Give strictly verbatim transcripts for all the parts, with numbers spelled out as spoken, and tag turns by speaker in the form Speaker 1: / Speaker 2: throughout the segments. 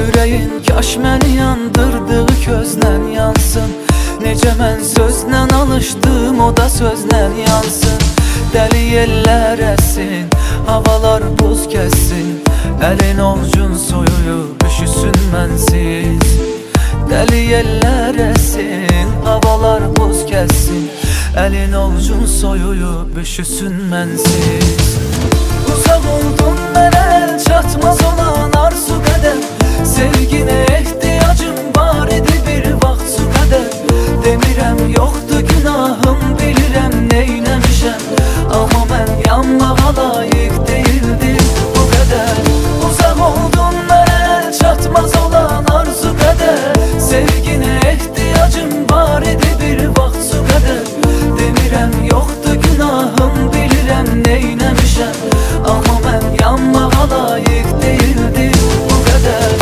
Speaker 1: Ürəyin kaş məni yandırdığı közdən yansın. Necə mən sözlə alışdım, o da sözlə yansın. Dəli yellər əsin, havalar buz kəssin. Əlin ovcun soyuyub üşüsün mənsiz. Dəli yellər əsin, havalar buz kəssin. Əlin ovcun soyuyub üşüsün mənsiz. Uzaq oldun mənə el çatmaz olan arzu qədər. Sevginə ehtiyacım var idi bir vaxt su qədər. Demirəm yoxdur günahım, bilirəm neynəmişəm. Amma mən yanmağa layiq deyildim bu qədər. Uzaq oldun mənə el çatmaz olan arzu qədər. Sevginə ehtiyacım var idi bir vaxt su qədər. Demirəm yoxdur günahım, bilirəm neynəmişəm. Amma mən yanmağa layiq deyildim bu qədər.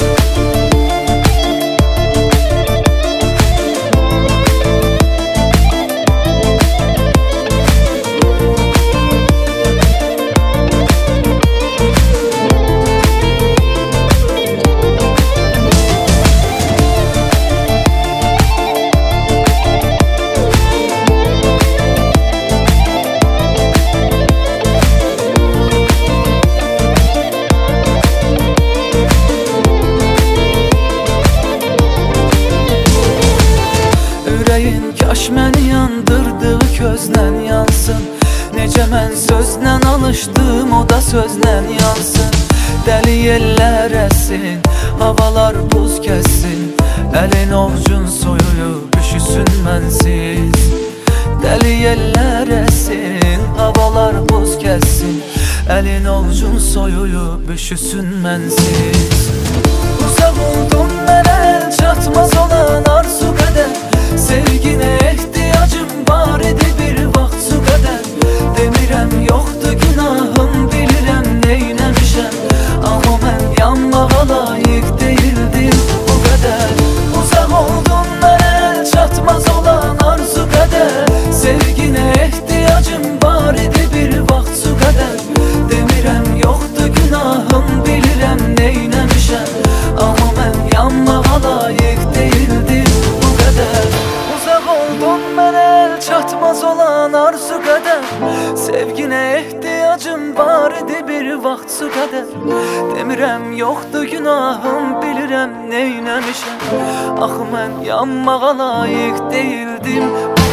Speaker 1: Kaş məni yandırdığı közdən yansın. Necə mən sözlə alışdım, o da sözlə yansın. Dəli yellər əsin, havalar buz kəssin. Əlin ovcun soyuyub üşüsün mənsiz. Dəli yellər əsin, havalar buz kəssin. Əlin ovcun soyuyub üşüsün mənsiz. Uzaq oldun mənə el çatmaz olan arzu qədər. Sevginə ehtiyacım var idi bir vaxt su qədər. Demirəm yoxdur günahım, bilirəm neynəmişəm. Amma mən yanmağa layiq deyildim bu qədər. Uzaq oldun mənə el çatmaz olan arzu qədər. Sevginə ehtiyacım var idi bir vaxt su qədər. Demirəm yoxdur günahım, bilirəm neynəmişəm. Amma mən yanmağa layiq deyildim bu qədər. Uzaq oldun mənə el çatmaz olan arzu qədər. Sevginə ehtiyacım var idi bir vaxt su qədər. Demirəm yoxdur günahım, bilirəm neynəmişəm. Axı mən yanmağa layiq deyildim